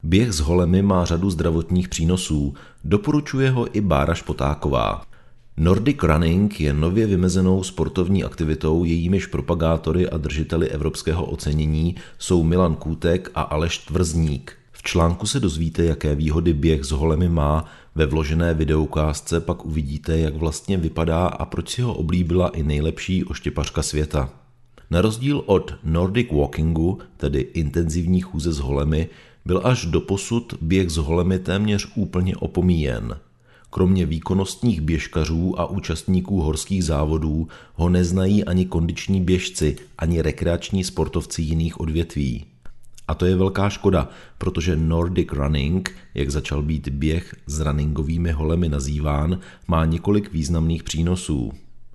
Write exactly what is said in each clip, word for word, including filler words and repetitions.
Běh s holemi má řadu zdravotních přínosů, doporučuje ho i Bára Špotáková. Nordic Running je nově vymezenou sportovní aktivitou, jejímiž propagátory a držiteli evropského ocenění jsou Milan Kůtek a Aleš Tvrzník. V článku se dozvíte, jaké výhody běh s holemi má, ve vložené videoukázce pak uvidíte, jak vlastně vypadá a proč si ho oblíbila i nejlepší oštěpařka světa. Na rozdíl od Nordic Walkingu, tedy intenzivní chůze s holemi, byl až doposud běh s holemi téměř úplně opomíjen. Kromě výkonnostních běžkařů a účastníků horských závodů ho neznají ani kondiční běžci, ani rekreační sportovci jiných odvětví. A to je velká škoda, protože Nordic Running, jak začal být běh s runningovými holemi nazýván, má několik významných přínosů.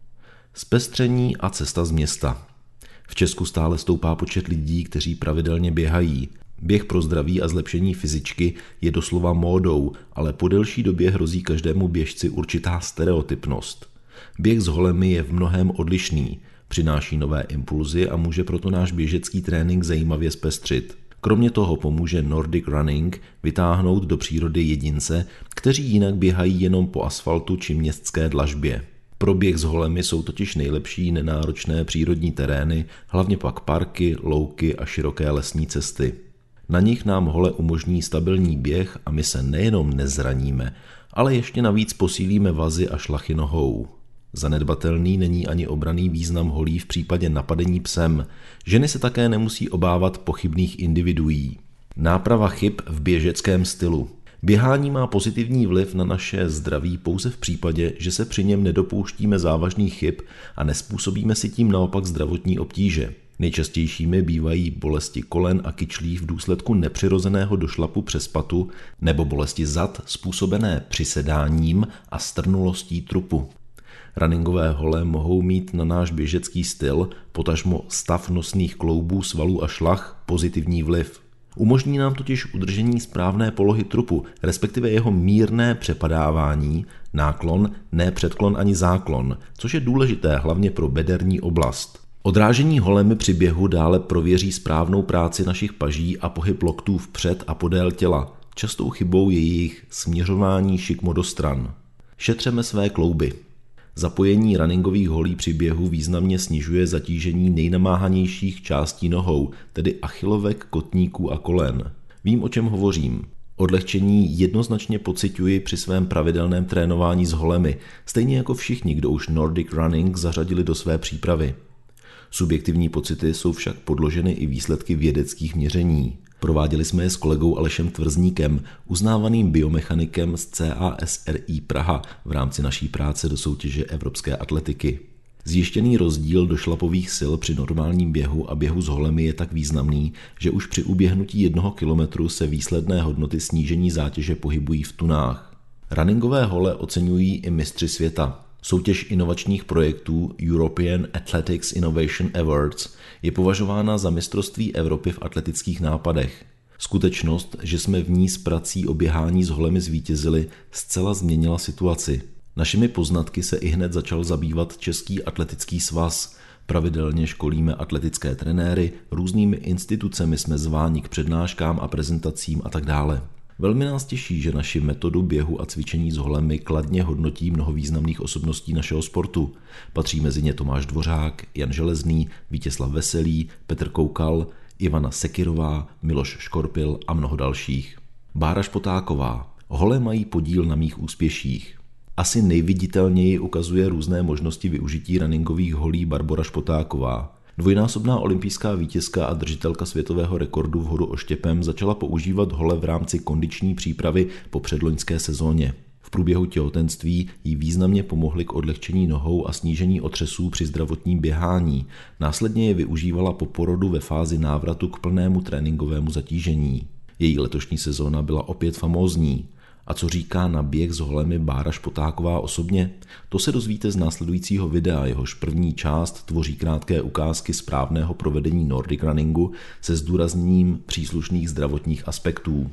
Zpestření a cesta z města. V Česku stále stoupá počet lidí, kteří pravidelně běhají. Běh pro zdraví a zlepšení fyzičky je doslova módou, ale po delší době hrozí každému běžci určitá stereotypnost. Běh s holemi je v mnohém odlišný, přináší nové impulzy a může proto náš běžecký trénink zajímavě zpestřit. Kromě toho pomůže Nordic Running vytáhnout do přírody jedince, kteří jinak běhají jenom po asfaltu či městské dlažbě. Pro běh s holemi jsou totiž nejlepší nenáročné přírodní terény, hlavně pak parky, louky a široké lesní cesty. Na nich nám hole umožní stabilní běh a my se nejenom nezraníme, ale ještě navíc posílíme vazy a šlachy nohou. Zanedbatelný není ani obranný význam holí v případě napadení psem. Ženy se také nemusí obávat pochybných individuí. Náprava chyb v běžeckém stylu. Běhání má pozitivní vliv na naše zdraví pouze v případě, že se při něm nedopouštíme závažných chyb a nespůsobíme si tím naopak zdravotní obtíže. Nejčastějšími bývají bolesti kolen a kyčlí v důsledku nepřirozeného došlapu přes patu nebo bolesti zad způsobené přisedáním a strnulostí trupu. Runningové hole mohou mít na náš běžecký styl, potažmo stav nosných kloubů, svalů a šlach, pozitivní vliv. Umožní nám totiž udržení správné polohy trupu, respektive jeho mírné přepadávání, náklon, ne předklon ani záklon, což je důležité hlavně pro bederní oblast. Odrážení holemi při běhu dále prověří správnou práci našich paží a pohyb loktů vpřed a podél těla. Častou chybou je jejich směřování šikmo do stran. Šetřeme své klouby. Zapojení runningových holí při běhu významně snižuje zatížení nejnamáhanějších částí nohou, tedy achilovek, kotníků a kolen. Vím, o čem hovořím. Odlehčení jednoznačně pociťuji při svém pravidelném trénování s holemi, stejně jako všichni, kdo už Nordic Running zařadili do své přípravy. Subjektivní pocity jsou však podloženy i výsledky vědeckých měření. Prováděli jsme je s kolegou Alešem Tvrzníkem, uznávaným biomechanikem z C A S R I Praha v rámci naší práce do soutěže evropské atletiky. Zjištěný rozdíl došlapových sil při normálním běhu a běhu s holemi je tak významný, že už při uběhnutí jednoho kilometru se výsledné hodnoty snížení zátěže pohybují v tunách. Runningové hole oceňují i mistři světa. Soutěž inovačních projektů European Athletics Innovation Awards je považována za mistrovství Evropy v atletických nápadech. Skutečnost, že jsme v ní s prací o běhání s holemi zvítězili, zcela změnila situaci. Našimi poznatky se ihned začal zabývat Český atletický svaz. Pravidelně školíme atletické trenéry, různými institucemi jsme zváni k přednáškám a prezentacím a tak dále. Velmi nás těší, že naši metodu běhu a cvičení s holemi kladně hodnotí mnoho významných osobností našeho sportu. Patří mezi ně Tomáš Dvořák, Jan Železný, Vítězslav Veselý, Petr Koukal, Ivana Sekirová, Miloš Škorpil a mnoho dalších. Bára Špotáková. Hole mají podíl na mých úspěších. Asi nejviditelněji ukazuje různé možnosti využití runningových holí Barbora Špotáková. Dvojnásobná olympijská vítězka a držitelka světového rekordu v hodu oštěpem začala používat hole v rámci kondiční přípravy po předloňské sezóně. V průběhu těhotenství jí významně pomohly k odlehčení nohou a snížení otřesů při zdravotním běhání. Následně je využívala po porodu ve fázi návratu k plnému tréninkovému zatížení. Její letošní sezóna byla opět famózní. A co říká na běh s holemi Bára Špotáková osobně? To se dozvíte z následujícího videa, jehož první část tvoří krátké ukázky správného provedení Nordic Runningu se zdůrazněním příslušných zdravotních aspektů.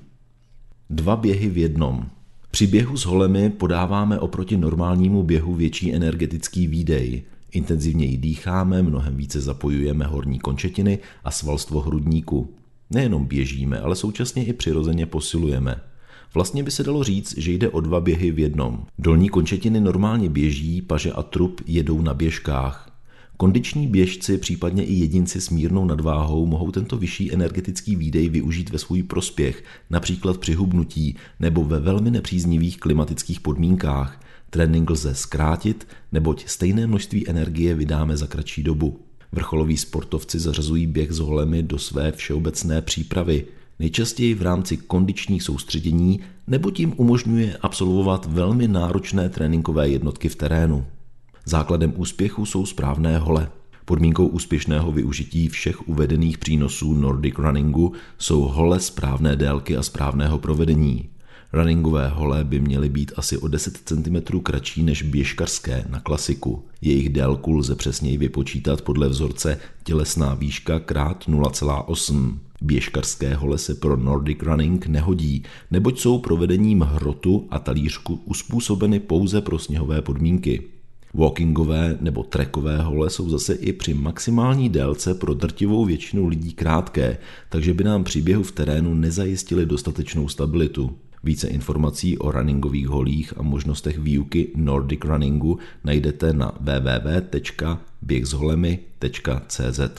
Dva běhy v jednom. Při běhu s holemi podáváme oproti normálnímu běhu větší energetický výdej. Intenzivněji dýcháme, mnohem více zapojujeme horní končetiny a svalstvo hrudníku. Nejenom běžíme, ale současně i přirozeně posilujeme. Vlastně by se dalo říct, že jde o dva běhy v jednom. Dolní končetiny normálně běží, paže a trup jedou na běžkách. Kondiční běžci, případně i jedinci s mírnou nadváhou mohou tento vyšší energetický výdej využít ve svůj prospěch, například při hubnutí nebo ve velmi nepříznivých klimatických podmínkách. Trénink lze zkrátit, neboť stejné množství energie vydáme za kratší dobu. Vrcholoví sportovci zařazují běh s holemi do své všeobecné přípravy, nejčastěji v rámci kondičních soustředění, nebo tím umožňuje absolvovat velmi náročné tréninkové jednotky v terénu. Základem úspěchu jsou správné hole. Podmínkou úspěšného využití všech uvedených přínosů Nordic runningu jsou hole správné délky a správného provedení. Runningové hole by měly být asi o deset centimetrů kratší než běžkařské na klasiku. Jejich délku lze přesněji vypočítat podle vzorce tělesná výška krát nula celá osm. Běžkařské hole se pro Nordic running nehodí, neboť jsou provedením hrotu a talířku uspůsobeny pouze pro sněhové podmínky. Walkingové nebo trackové hole jsou zase i při maximální délce pro drtivou většinu lidí krátké, takže by nám při běhu v terénu nezajistili dostatečnou stabilitu. Více informací o runningových holích a možnostech výuky Nordic runningu najdete na w w w tečka běh s holemi tečka c z.